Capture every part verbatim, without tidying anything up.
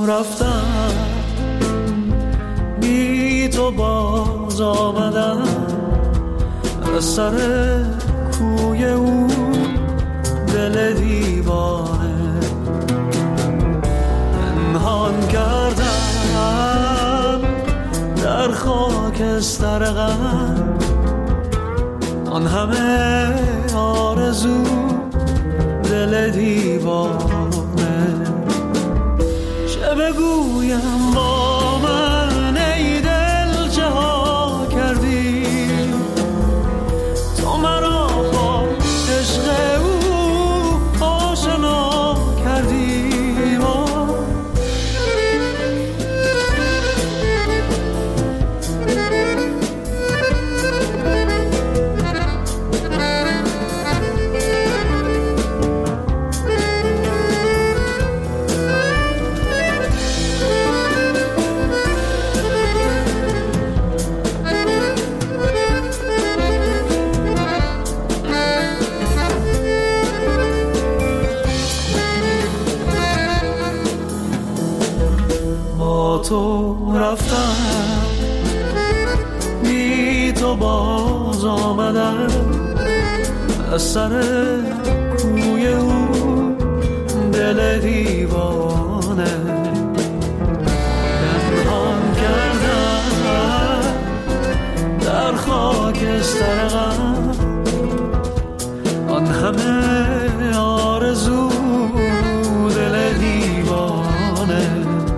رفتم بی تو باز آمدم از سر کوی او دل دیوانه پنهان کردم در خاکستر غم آن همه آرزو دل دیوانه چه بگویم با من ای دل چه ها کردی تو مرا با عشق او آشنا کردی تو رفتم بی تو باز آمدم از سر کوی او دل دیوانه پنهان کردم در خاکستر غم آن همه آرزو دل دیوانه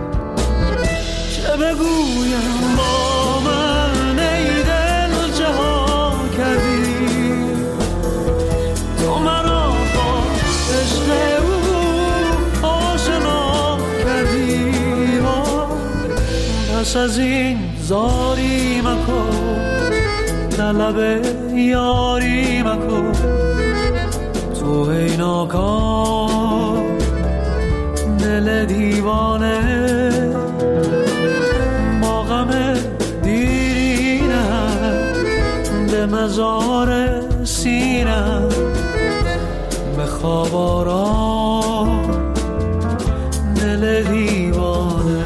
بگویم با من ای دل چه ها کردی تو مرا با عشق او آشنا کردی پس از این زاری مکن طلب یاری مکن تو ای ناکام دل دیوانه به مزار سینم به خواب آرام دل دیوانه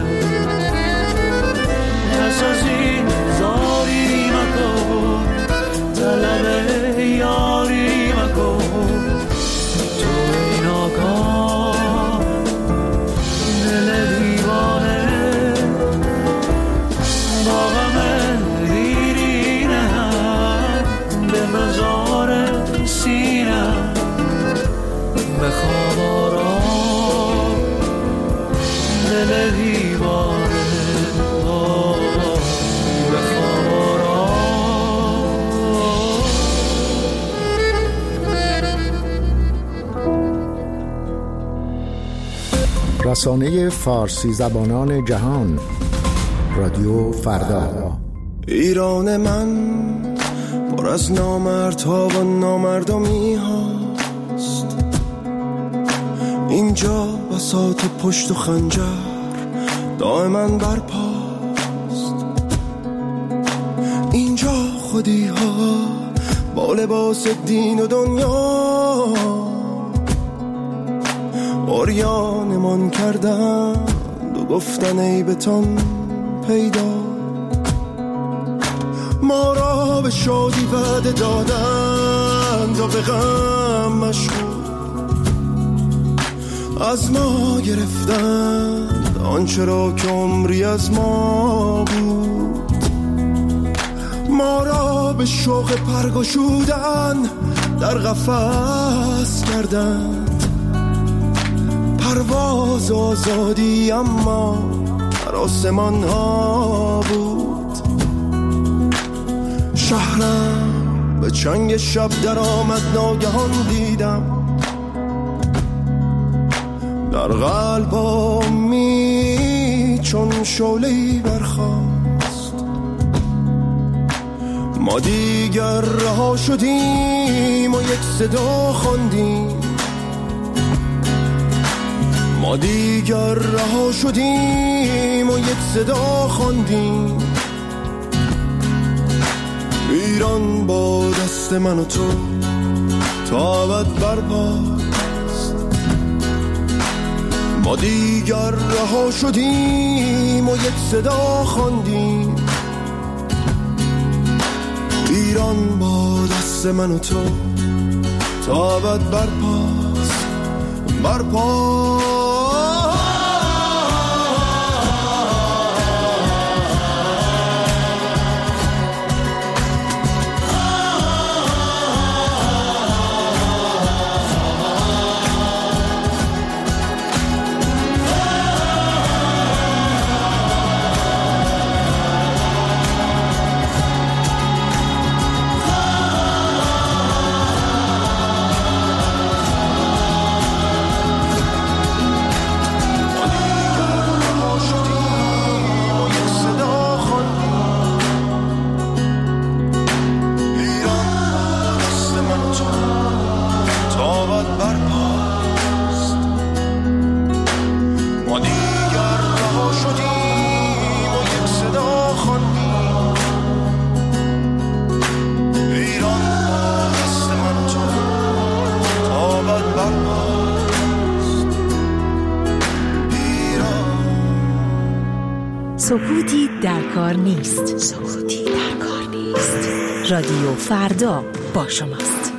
پس از این زاری مکن طلب یاری مکن تو ای ناکام دل دیوانه با غم مزار سینم به خواب آرام دل دیوانه به خواب آرام. رسانه فارسی زبانان جهان رادیو فردا. ایران من پر از نامردها و نامردمی هاست، اینجا بساط پشت و خنجر دائما برپاست، اینجا خودی ها با لباس دین و دنیا عریانمان کردند و گفتن ای بتان پیدا، ما را به شادی وعده دادند و به غم مشغول، از ما گرفتند آنچه را که عمری از ما بود، ما را به شوق پرگشودن در قفس کردند، پرواز آزادی اما در آسمان ها بود، شهرم به چنگ شب در آمد ناگهان دیدم، در قلبمی چون شعله‌ای برخاست، ما دیگر رها شدیم و یک صدا خواندیم، ما دیگر رها شدیم و یک صدا خواندیم، ایران با دست من و تو تا ابد برپاست، ما دیگر رها شدیم و یک صدا خواندیم ایران با دست من و تو تا ابد برپاست برپاست. سکوتی در کار نیست. سکوتی در کار نیست. رادیو فردا با شماست.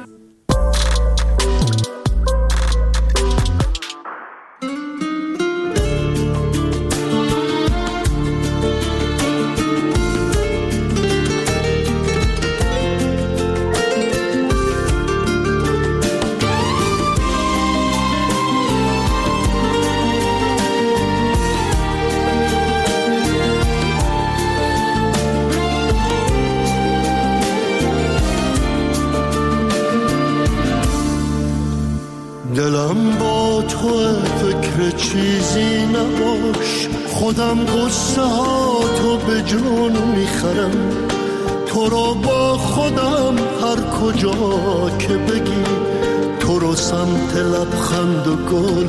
دلم با تو فکر چیزی نباش، خودم قصه ها تو به جون میخرم، تو رو با خودم هر کجا که بگی، تو رو سمت لبخند و گل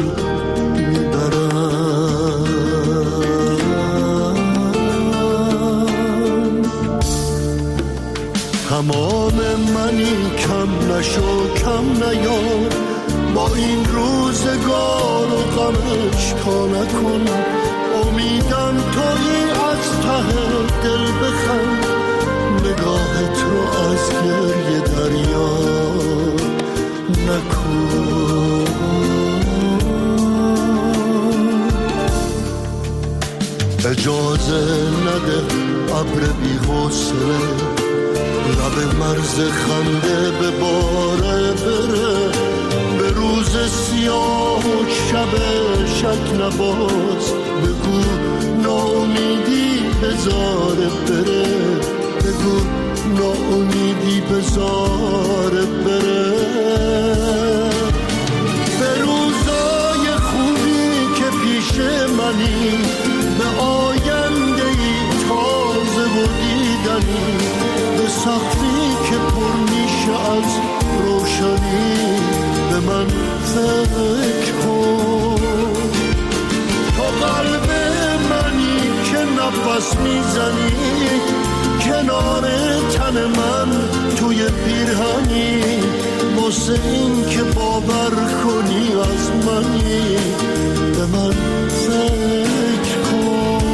میبرم. تمام منی کم نشو کم نیار، با این روزگار و غمش کا نکن، امیدم تویی از ته دل بخند، نگاهت رو از گریه دریا نکن. اجازه نده ابر بی حوصله لب مرز خنده به باره بره، به روز سیاه و شب شک نباز، بگو ناامیدی بذاره بره، بگو ناامیدی بذاره بره. به روزای خوبی که پیش منی، به آینده ای تازه و دیدنی، به سختی که پر میشه از روشنی، به من فکر کن. تو قلب منی که نفس میزنی، کنار تن من توی پیرهنی، واسه این که باور کنی از منی، به من فکر کن.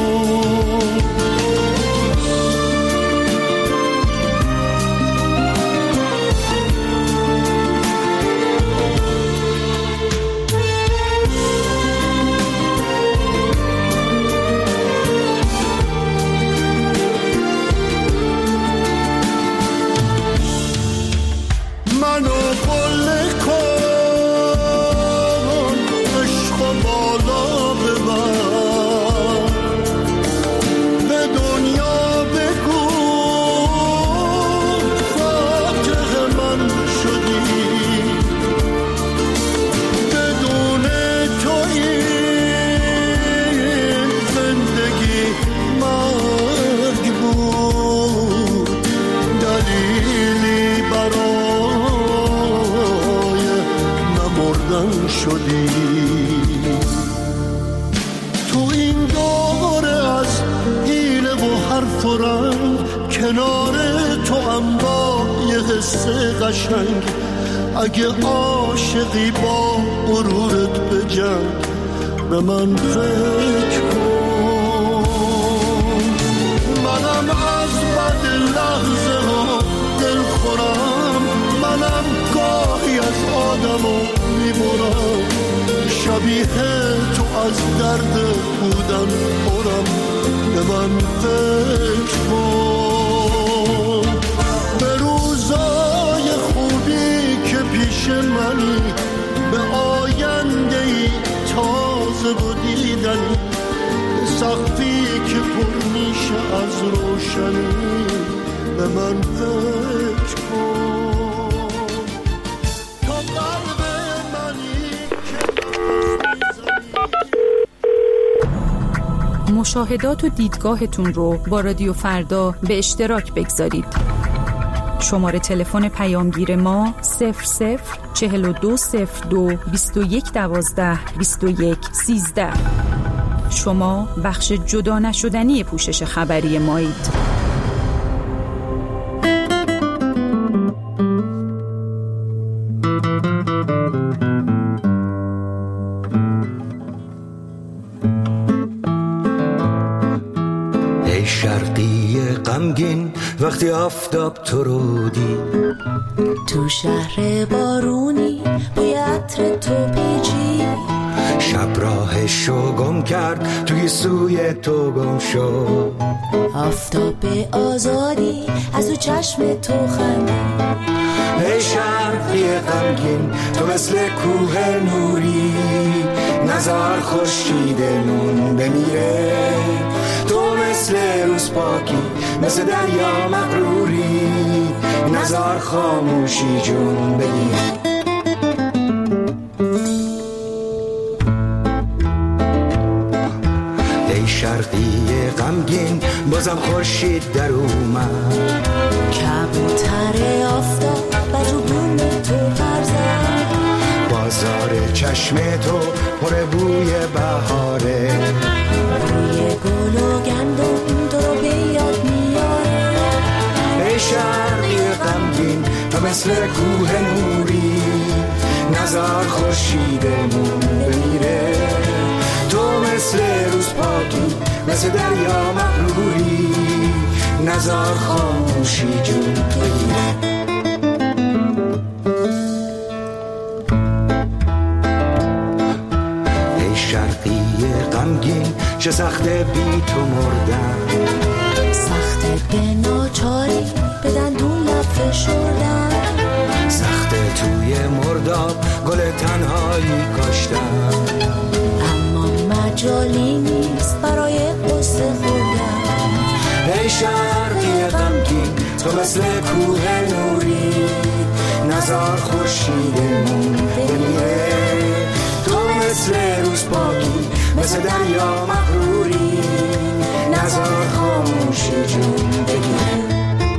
کنار تو اما یه حس قشنگ، اگه عاشقی با غرورت بجنگ، به من فکر کن. منم از بد لحظه ها دل خورم، منم گاهی از آدمو میبرم، شبیه تو از درد بودن پرم، به من فکر کن. به روزای خوبی که پیش منی، به آینده‌ای تازه و دیدنی، به سقفی که پر میشه از روشنی، به من فکر کن. تا قلب منی که مشاهدات و دیدگاهتون رو با رادیو فردا به اشتراک بگذارید. شماره تلفن پیامگیر ما صفر صفر چهل و دو صفر دو بیست و یک دوازده بیست و یک سیزده. شما بخش جدا نشدنی پوشش خبری مایید. ای شرقی غمگین وقتی آفتاب تو رو دید، تو شهر بارونی بوی عطر تو پیچی، شب راهشو گم کرد توی سوی تو گم شد، آفتاب آزادی از تو چشم تو خندی. ای شرقی غمگین تو مثل کوه نوری، نزار خورشید نون بمیره، تو مثل روز پاکی مثل دریا مغروری، نزار خاموشی جون بگیر. ای شرقی غمگین بازم خورشید در اومد، کبوتر آفتاب بر رو بوم تو پر زد، بازار چشم تو پر بوی بهاره، بوی گل و گندم تو رو به یاد میاره. ای شرقی غمگین تو مثل کوه نوری، نزار خورشیدمون بمیره، تو مثل روز پاکی مثل دریا مغروری، نزار خاموشی جون بگیره. ای شرقی غمگین چه سخته بی تو مردن، سخته به ناچاری به دندون لب فشردن، سخته توی مرداب گل تنهایی کاشتن، اما مجالی نیست برای قصه خوردن. ای شرقی غمگین تو مثل کوه نوری، نزار خورشیدمون بمیره، تو مثل روز پاکی مثل دریا مغروری، نزار خاموشی جون بگیره.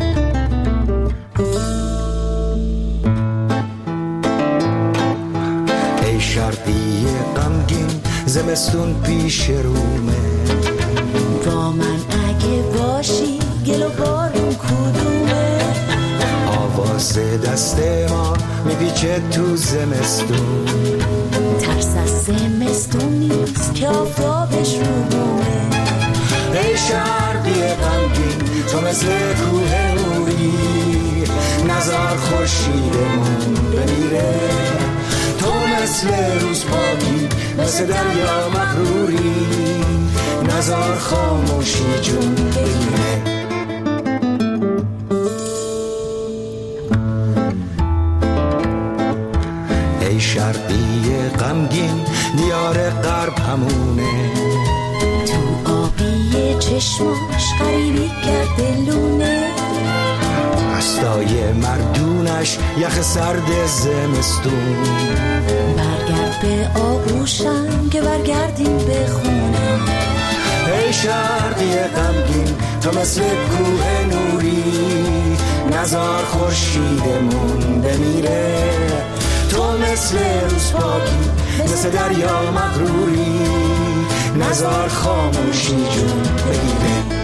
ای شرقی غمگین زمستون پیش رومه، با من اگه باشی گل و بارون کدومه، آواز دست ما میپیچه تو زمستون، ترس از زمستون نیست که آفتابش رو بومه. ای شرقی غمگین تو مثل کوه نوری، نزار خورشیدمون بمیره، تو مثل روز پاکی مثل دریا مغروری، نزار خاموشی جون بگیره. ای شرقی غمگین دیار غرب همونه، تو آبی چشماش غریبی کرده لونه، دستای مردونش یخ سرد زمستون، برگرد به آغوشم که برگردیم به خونه. ای شرقی غمگین تو مثل کوه نوری، نزار خورشیدمون بمیره، تو مثل روز پاکی مثل دریا مغروری، نزار خاموشی جون بگیره.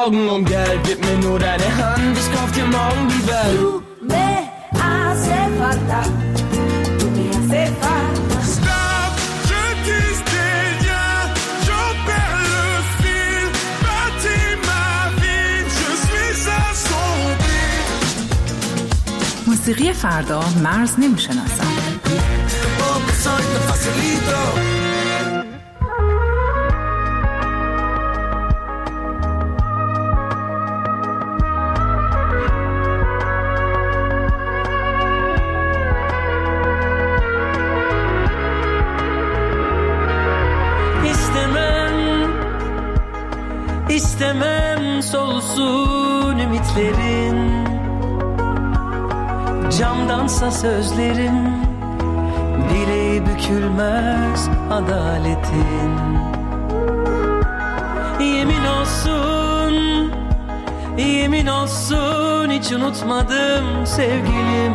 Augen und Geld, gib mir nur deine Hand, ich kauf dir morgen die Welt. Du me hace falta, tu me hace falta. Stop, je tisse des liens, j'en perds le fil. Bâtis ma vie, je suis assombri. موسیقی فردا مرز نمیشناسد. Oh, soy tan facilito. İstemem solsun ümitlerin, camdansa sözlerim, bileği bükülmez adaletin. Yemin olsun, yemin olsun hiç unutmadım sevgilim.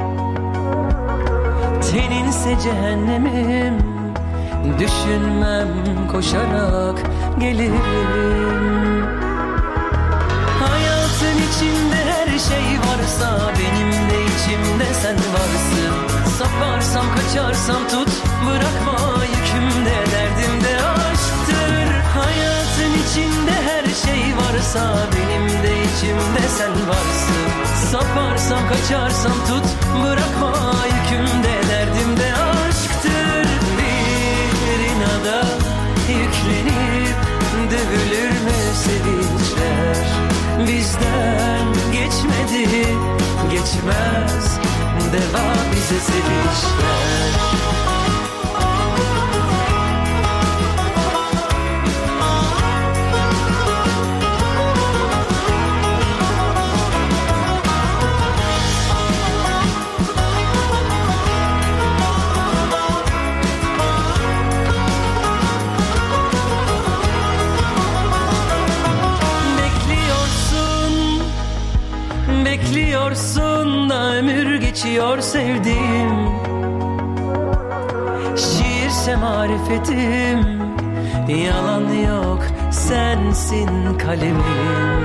Teninse cehennemim, düşünmem koşarak gelirim. Hayatın içinde her şey varsa benim de içimde sen varsın. Saparsam kaçarsam tut, bırakma yükümde, derdimde aşktır. Hayatın içinde her şey varsa benim de içimde sen varsın. Saparsam kaçarsam tut, bırakma yükümde, derdimde aşktır. Bir inada yüklenip dövülür mü sevinçler? Bizden geçmedi, geçmez, deva bize sevinçler. Bekliyorsun da ömür geçiyor sevdiğim. Şiirse marifetim, yalan yok sensin kalemim.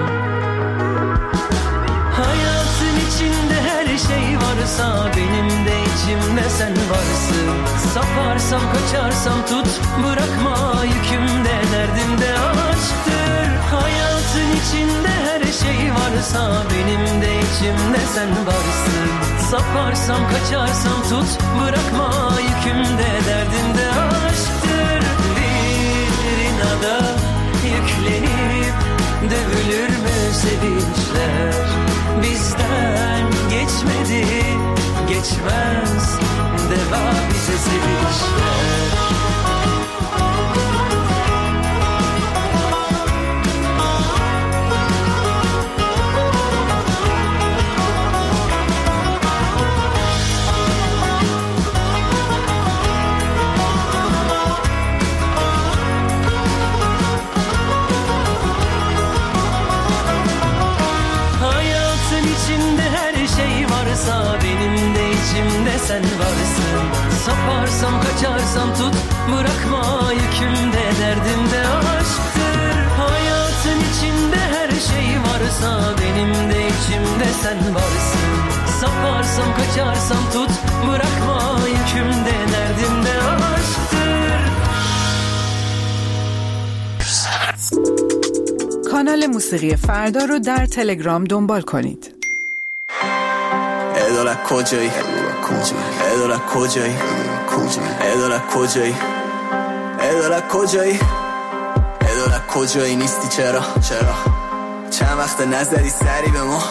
Hayatın içinde her şey varsa benim de içimde sen varsın. Saparsam kaçarsam tut, bırakma yükümde, derdimde aşktır. Hayatın içinde her şey varsa benim de içimde sen varsın. Saparsam kaçarsam tut, bırakma yükümde, derdimde aşktır. Bir inada yüklenip dövülür mü sevinçler? Bizden geçmedi, geçmez, deva bize sevinçler. Benim de içimde sen varsın. Saparsam kaçarsam tut, bırakma yükümde, derdimde aşktır. Hayatın içinde her şey varsa benim de içimde sen varsın. Saparsam kaçarsam tut, bırakma yükümde, derdimde aşktır. کانال موسیقی فردا رو در تلگرام دنبال کنید. ادولا کجایی ادولا کجایی ادولا کجایی ادولا کجایی ادولا کجایی نیستی چرا چرا چند وقت نزدی سری به ما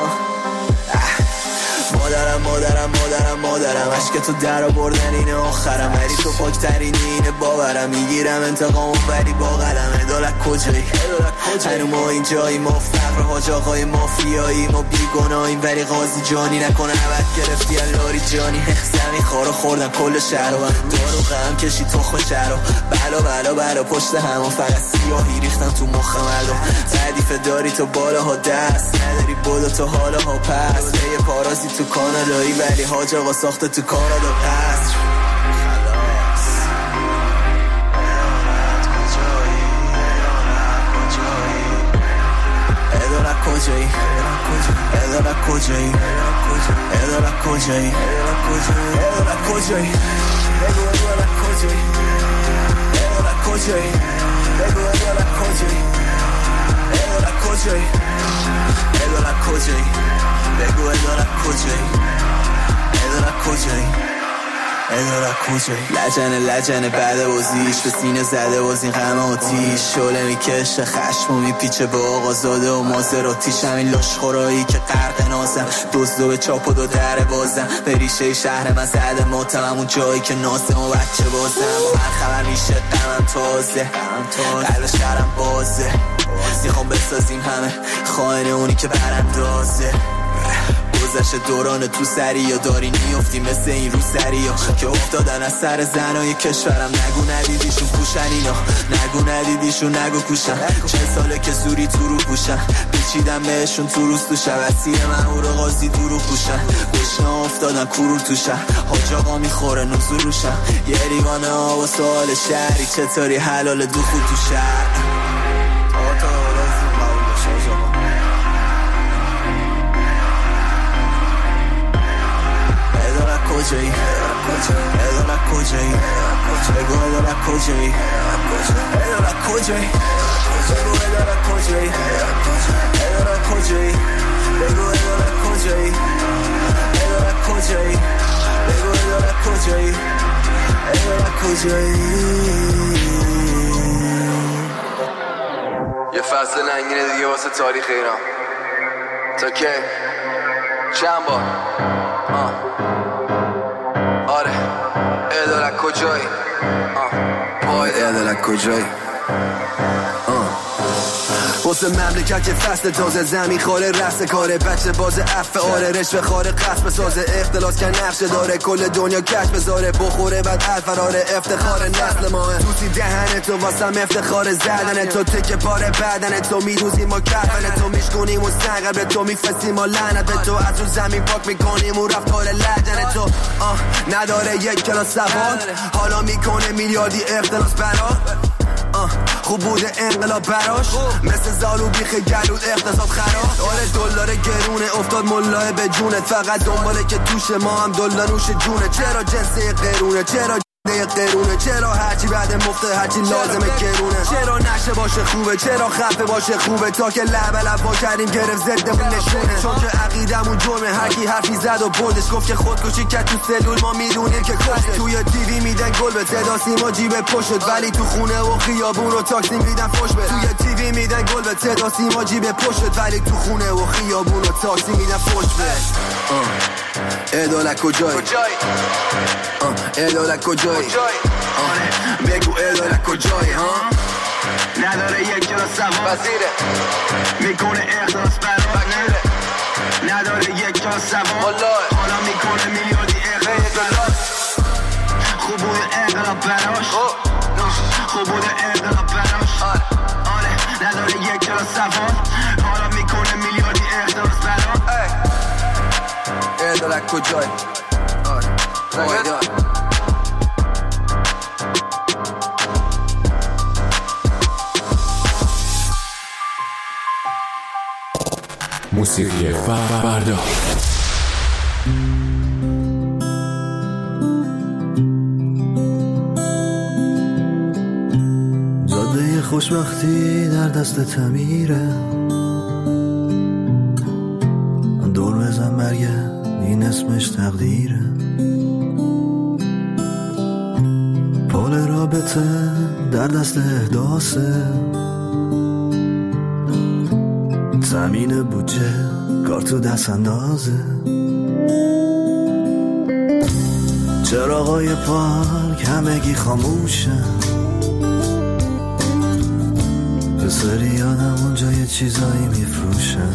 مادرم مادرم مادرم مادرم عشق تو در آوردن اینه آخرم ولی تو پاکترینی اینه باورم میگیرم انتقامو ولی با قلم ادالت کجایی هنو ما اینجایی ما فقر حاج آقای مافیایی ما بیگناهیم ولی قاضی جانی نکنه عبد گرفتی اللاری جانی زمین خارو خوردن کل شهر و دارو غم کشی تخم شهر بلا بلا بلا پشت همون فقط سیاهی ریختم تو مخ مردم تعریف داری تو بالاها دست نداری بودا تو حالاها پس یه پارازی تو کانادایی ولی حاج آقا ساخته تو کانادا قصر کجایی اداره کجایی اداره کجایی اداره کجایی بگو اداره کجایی اداره کجایی بگو اداره کجایی اداره کجایی اداره کجایی بگو اداره کجایی اداره کجایی اداره کجایی لجنه لجنه بعد بازیش به سینه زده باز این غم آتیش شعله میکشه خشم و میپیچه به آقا زاده و مازراتیش همین لاشخورایی که غرق نازم دزدو به چاپ و دو در بازم به ریشه شهر من زده ماتم همون جایی که ناسم و بچه بازم با هر خبر میشه قمم تازه قلب شهرم بازه میخوام بسازیم همه خائن اونی که براندازه گذشت دوران تو سری یا داری میفتی مثل این رو سری ها که افتادن از سر زنای کشورم نگو ندیدیشون پوشن اینا نگو ندیدیشون نگو کوشن چه ساله که زوری تو رو پوشن پیچیدم بهشون تو روز تو شب اسیر من او رو قاضی تو رو پوشن گشنا افتادن کرور تو شهر حاج آقا میخوره نزول روشن یه ریوانه ها و سوال شهری چطوری حلال دو خود تو شهر کجایی اداره کجایی بگو اداره کجایی اداره کجایی بگو اداره کجایی اداره کجایی بگو اداره کجایی اداره کجایی بگو اداره کجایی اداره کجایی یه فصل ننگینه دیگه واسه تاریخ ایران تا که چند بار آه آره اداره کجایی آه اداره کجایی واسه مملکت که فصل تازه زمین خاره رست کاره بچه باز عفه آره رشوه خاره قصب سازه اختلاس که نقشه داره کل دنیا کش بذاره بخوره بعد الفراره افتخار نسل ماه توسی دهن تو واسم افتخار زدن تو تکه پاره بدن تو میدوزیم ما کفن تو میشکنیم و سنگر به تو میفسیم ما لعنت به تو از اون زمین پاک میکنیم و رفتار لجن تو آه نداره یک کلاس سواد حالا میکنه میلیاردی اختلاس برا خوب بوده انقلاب براش مثل زالو بیخ گلود اقتصاد خراب آره دلار گرونه افتاد ملاه به جونت فقط دنباله که توش ما هم دلانوش جونه چرا جنسه قرونه چرا قرونه چرا هرچی بعد مفته هرچی لازمه گرونه چرا نشه باشه خوبه چرا خفه باشه خوبه تا که لب لب با کردیم گرفت زدمون نشونه چون که عقیدمون جرمه هرکی حرفی زد و بردش گفت که خودکشی کرد تو سلول ما میدونیم که کشته توی تیوی میدن گل به صدا سیما جیب پشت ولی تو خونه و خیابون رو تاکسی میدن فوش به توی تیوی میدن گل به صدا سیما جیب پشت ولی تو خونه و خیابون رو تاکسی میدن فوش به اداله کجایی اداله کجایی بگو اداره کجایی ها نداره یک کلاس سواد وزیره میکنه اخلاص برات نداره یک کلاس سواد حالا میکنه میلیاردی اخلاص خوب بوده انقلاب براش خوب بوده انقلاب براش آره نداره یک کلاس سواد حالا میکنه میلیاردی اخلاص براش اداره کجایی آره موسیقی فردا زاده خوشبختی در دست تمیره دور بزن مرگه این اسمش تقدیره پال رابطه در دست احداثه زمین بودجه کار تو دست اندازه چراغای پارک همگی خاموشن به سری آدم اونجا یه چیزایی میفروشن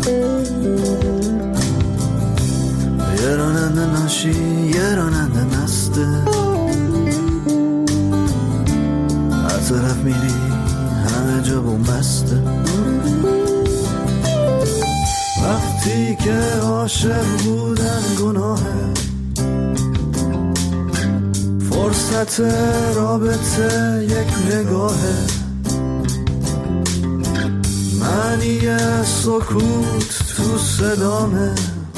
یه راننده ناشی یه راننده مسته هر طرف میری همه جا بومبسته وقتی که عاشق بودن گناهه فرصت رابطه یک نگاهه معنی سکوت تو صدامه،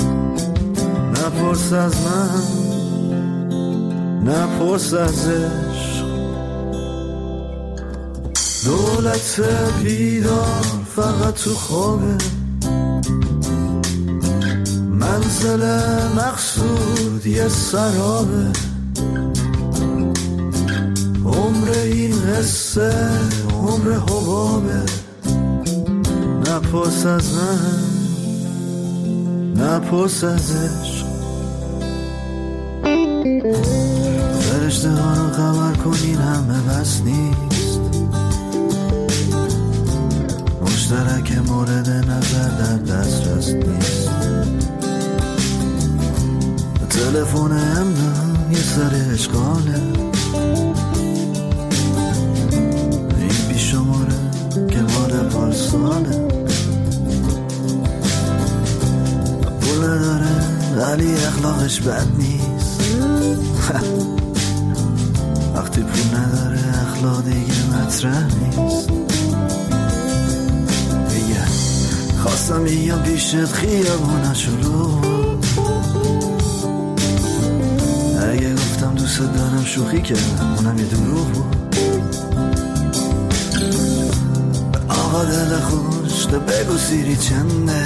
نپرس از من، نپرس از عشق. دولت بیدار فقط تو خوابه، منزل مقصود یه سرابه. عمر این قصه عمر حبابه، نپرس از من، نپرس از عشق. فرشته ها رو خبر کنین همه بس نیست، مشترک مورد نظر در دسترس نیست. تلفن امنم یه سر اشغاله، این بی شماره که مال پارساله. پول نداره ولی اخلاقش بد نیست، وقتی پول نداره اخلاق دیگه مطرح نیست. میگه خواستم بیام پیشت خیابونش رو، اگه گفتم دوست دارم شوخی کردم اونم یه دروغ بود. آقا دل خوش تو بگو سیری چنده،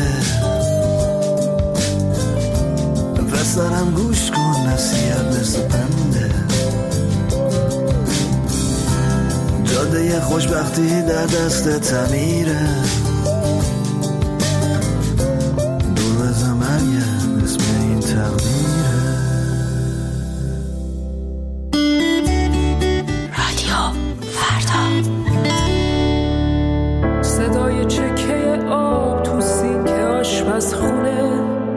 پسرم گوش کن نصیحت مثل پنده. جاده خوشبختی در دست تمیره، دور بزن مرگم اسم این تقدیره. رادیو فردا. صدای چکه آب تو سینک آشپزخونه،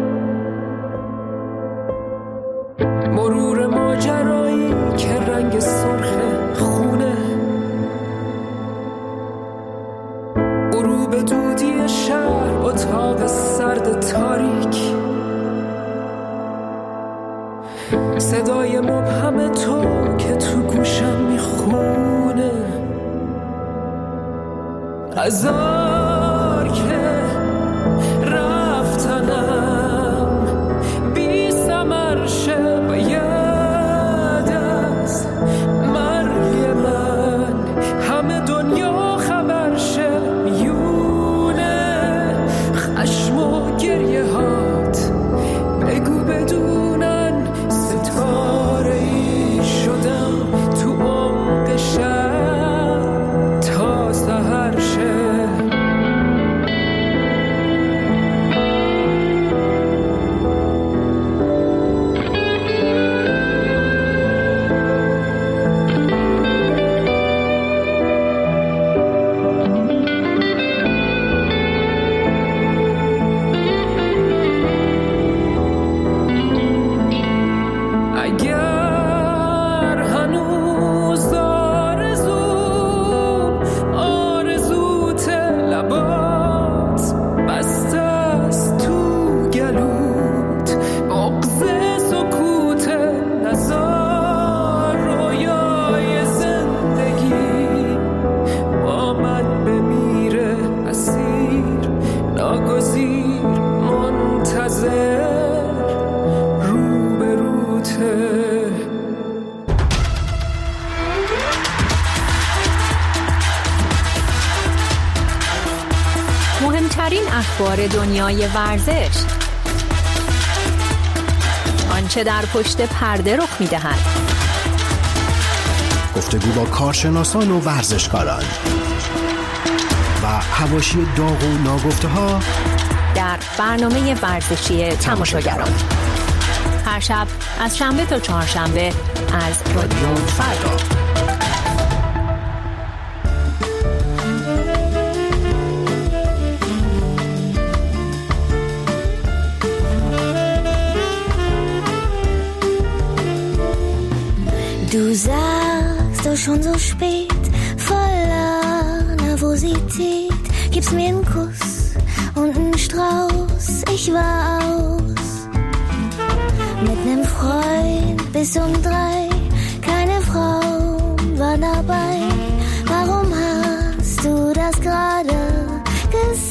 مرور ماجرایی که رنگ سرخ خونه، غروب دودی شهر اتاق سرد تاریک، صدای مبهم تو که تو گوشم میخونه. هزار که رفتنم بی ثمر شه و یاد از مرگ من همه دنیا خبر شه. میونه خشم و گریه هات بگو بدونن ستاره ای شدم تو عمق شب تا سحر شه. مهمترین اخبار دنیای ورزش، آنچه در پشت پرده رخ می‌دهد، گفتگو با کارشناسان و ورزشکاران و حواشی داغ و ناگفته‌ها در برنامه ورزشی تماشاگران، هر شب از شنبه تا چهارشنبه از رادیو فردا. Du sagst doch schon so spät, voller Nervosität, gibst mir einen Kuss und einen Strauß, ich war aus. Mit nem Freund bis um drei, keine Frau war dabei. Warum hast du das gerade gesagt?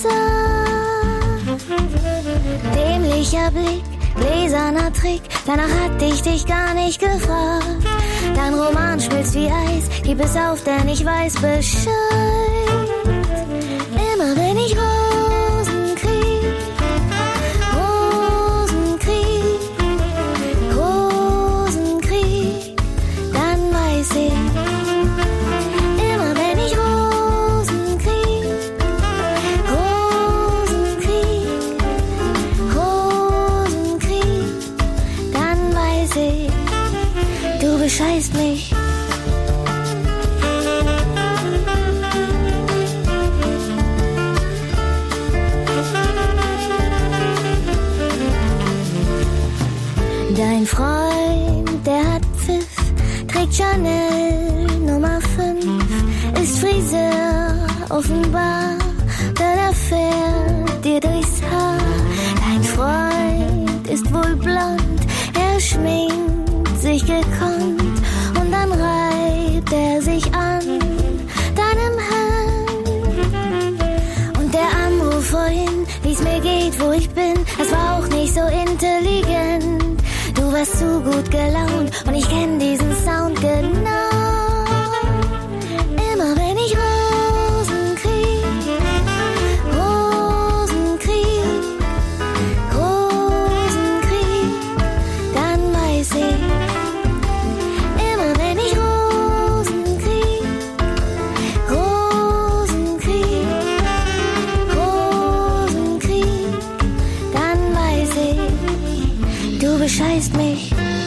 Freundlicher Blick, gläserner Trick, danach hatte ich dich gar nicht gefragt. Dein Roman schmilzt wie Eis, gib es auf, denn ich weiß Bescheid. Immer wenn ich Rosen krieg, Rosen krieg, Rosen krieg, dann weiß ich. Immer wenn ich Rosen krieg, Rosen krieg, Rosen krieg, dann weiß ich, du bescheißt mich. Dein Freund, der hat Pfiff, trägt Chanel Nummer fünf, ist Friseur, offenbar, denn er fährt dir durchs Haar. Dein Freund ist wohl blond, er schminkt sich gekonnt und dann reibt er sich an deinem Hemd. Und der Anruf vorhin, wie's mir geht, wo ich bin, es war auch nicht so intelligent. Du warst zu gut gelaunt und ich kenn diesen Sound genau. Immer wenn ich Rosen krieg, Rosen krieg, Rosen krieg, dann weiß ich. Immer wenn ich Rosen krieg, Rosen krieg, Rosen krieg, dann weiß ich, du bescheißt mich.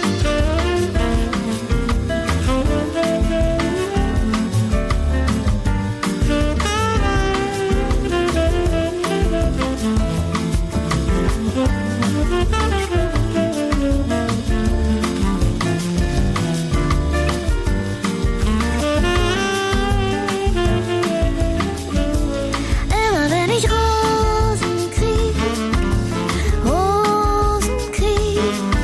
Immer wenn ich Rosen krieg, Rosen krieg,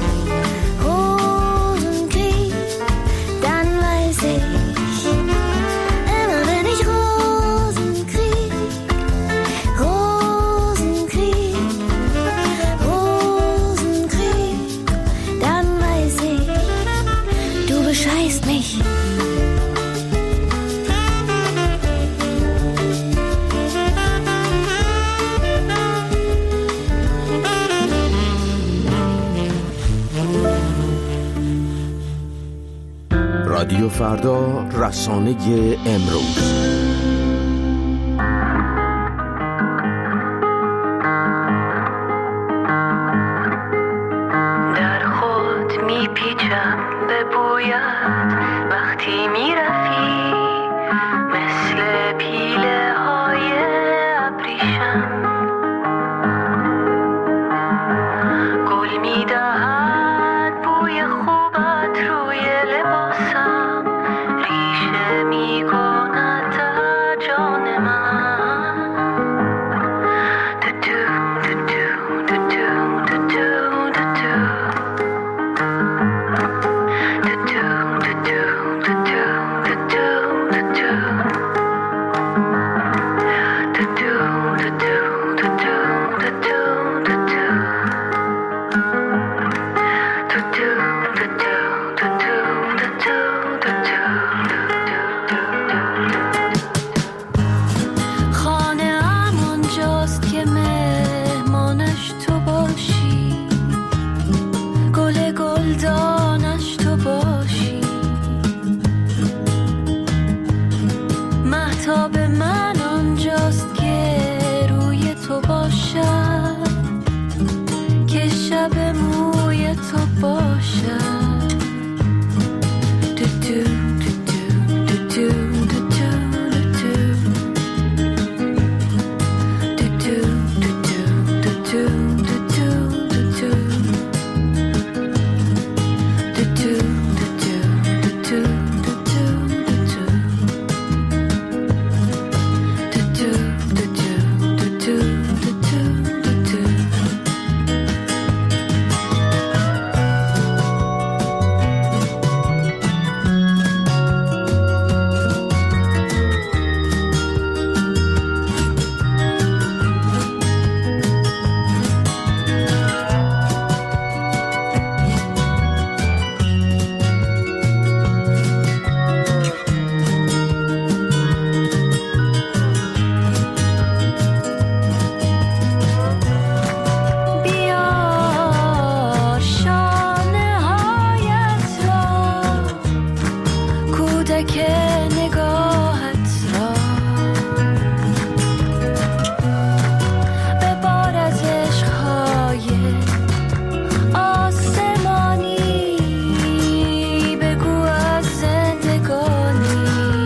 Rosen krieg, dann weiß ich. Immer wenn ich Rosen krieg, Rosen krieg, Rosen krieg, dann weiß ich, du bescheißt mich. رادیو فردا، رسانه امروز. در خود میپیچم به بویت وقتی میرفی، مثل پیله های ابریشم گل میدهد بوی خوبت روی لباسم، ریشه میکند کودک نگاهت را به بار از عشقهای آسمانی بگو از زندگانی.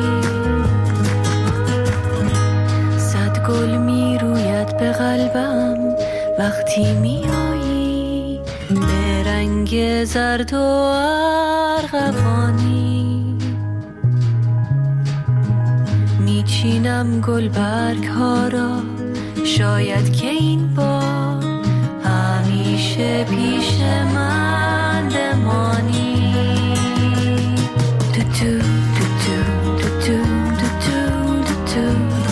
صد گل می روید به قلبم وقتی می آیی به رنگ زرد و ارغوانی. میچینم گل برگ ها را شاید که این بار همیشه پیش من بمانی. تو تو تو تو تو تو تو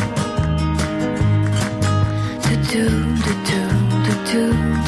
تو تو تو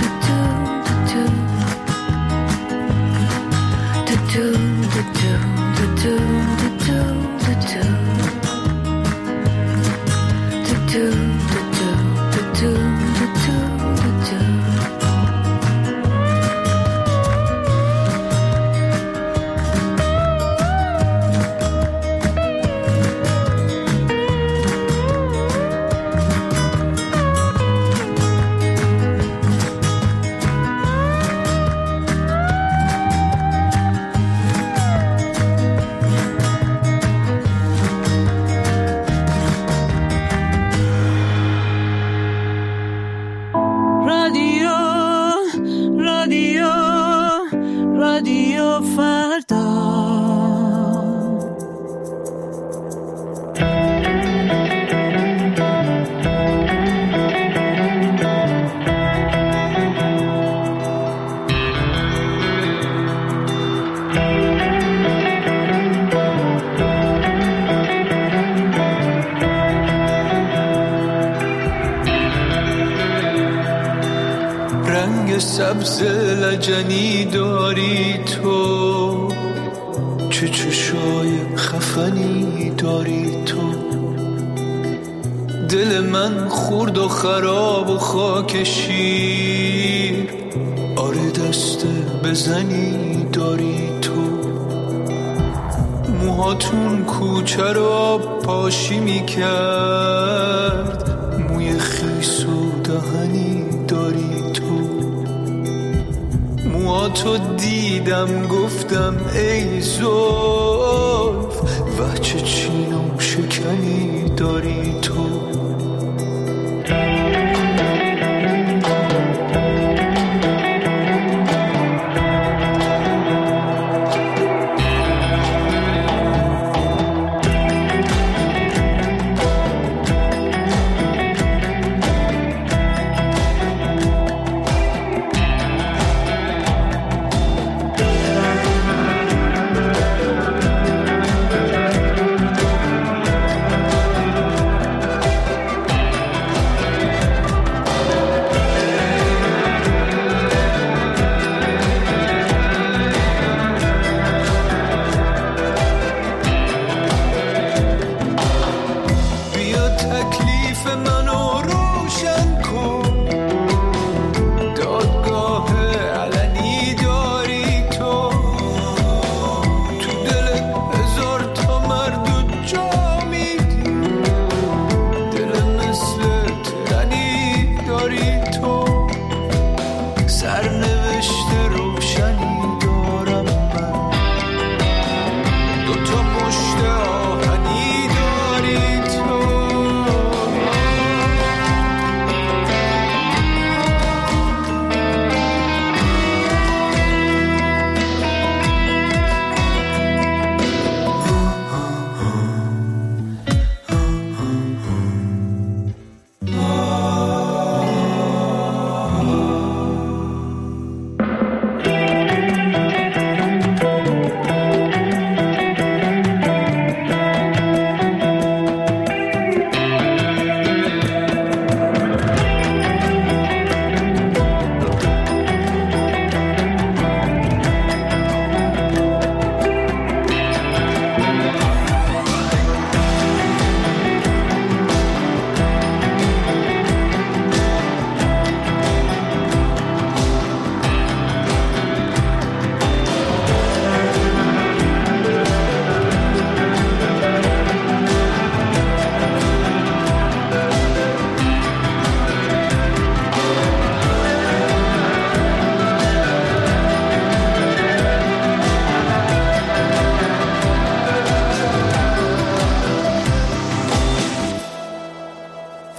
سبز لجنی داری تو، چه چشای خفنی داری تو. دل من خورد و خراب و خاک شیر، آره دست بزنی داری تو. موهاتون کوچه رو پاشی میکرد، موی خیس و دهنی داری تو. موهاتو دیدم گفتم ای زلف، و چه چین و شکنی داری تو.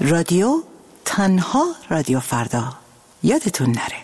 رادیو تنها رادیو فردا، یادتون نره.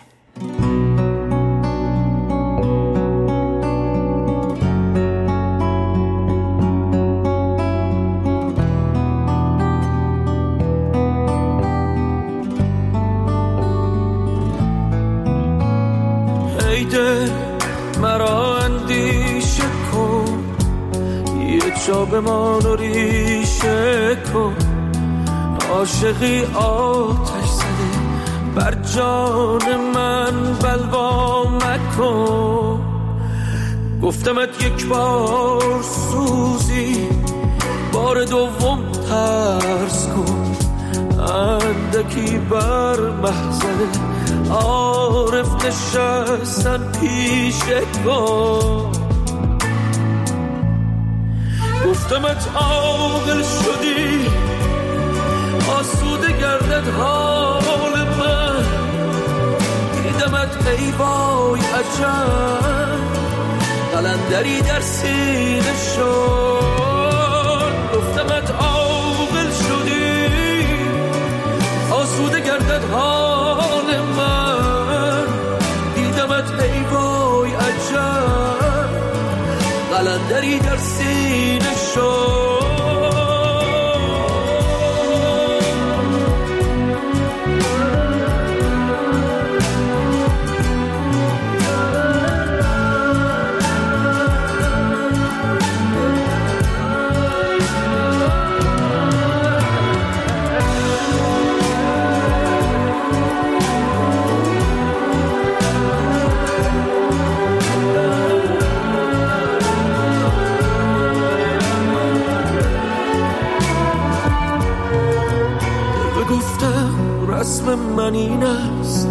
ایده مرا اندیشه کن، یه جا به من ریشه کن. عاشقی آتش زده بر جان من، بلوا مکن. گفتمت یک بار سوزی، بار دوم ترس کن. اندکی بر محضر عارف نشستن پیشه کن. گفتمت عاقل شدی، آسوده گردد حال من. دیدمت ای وای عجب، قلندری در سینه شد. گفتمت عاقل شدی، آسوده گردد حال من. دیدمت ای وای عجب، قلندری در سینه شد. رسم من این است،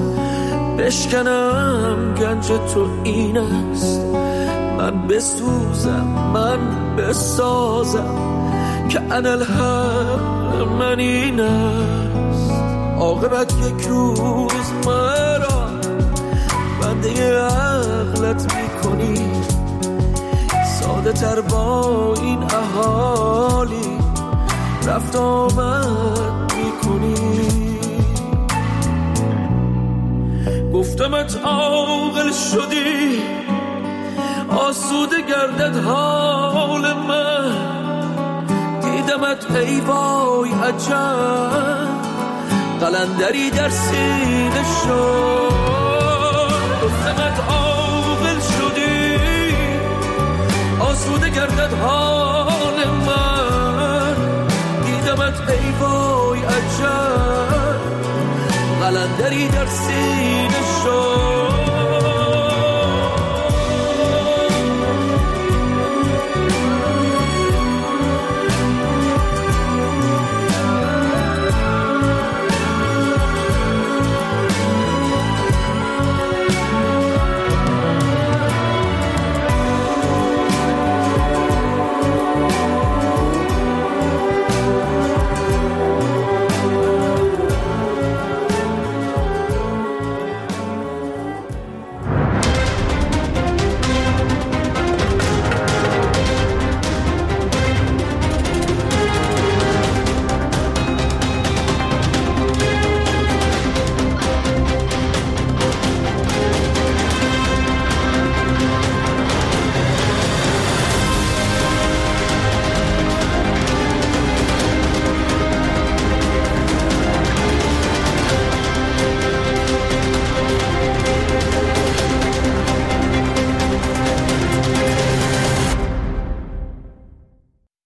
بشکنم گنج تو این است. من بسوزم، من بسازم، که انالحق من این است. عاقبت یک روز مرا بنده عقلت میکنی. ساده تر با این اهالی رفت آمد میکنی. گفتمت عاقل شدی، آسوده گردد حال من. دیدمت ای وای عجب، قلندری در سینه شد. گفتمت عاقل شدی، آسوده گردد حال من. دیدمت ای وای عجب، قلندری در سینه شد.